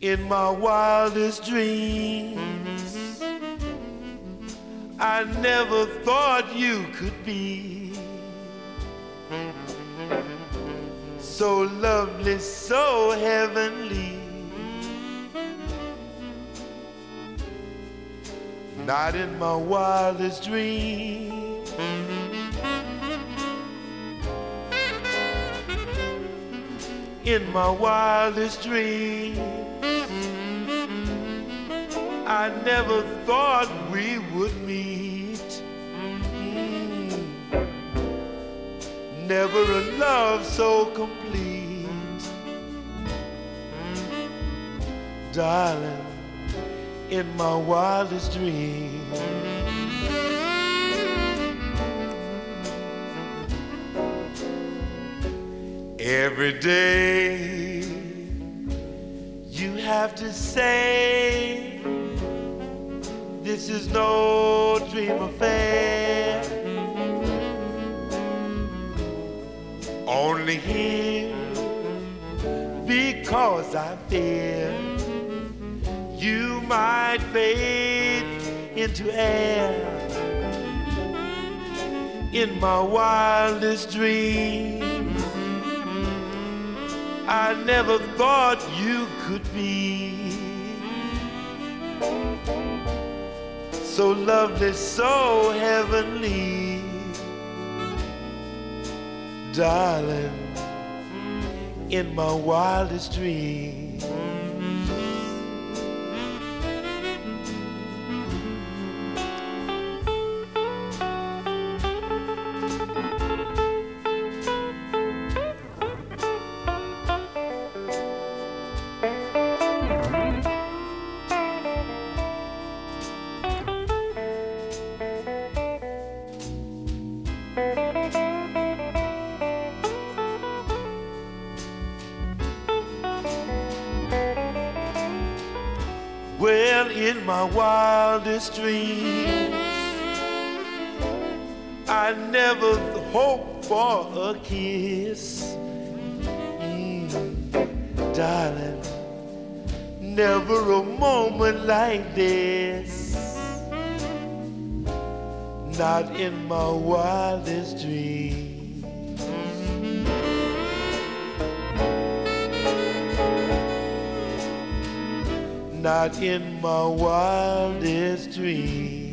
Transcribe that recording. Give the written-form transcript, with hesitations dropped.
In my wildest dreams, I never thought you could be so lovely, so heavenly. Not in my wildest dreams. In my wildest dreams, I never thought we would meet. Never a love so complete. Darling, in my wildest dreams. Every day you have to say this is no dream affair. Only here because I fear you might fade into air. In my wildest dreams, I never thought you could be so lovely, so heavenly. Darling, in my wildest dreams. Well, in my wildest dreams, I never hoped for a kiss. Darling, never a moment like this. Not in my wildest dreams. Not in my wildest dreams.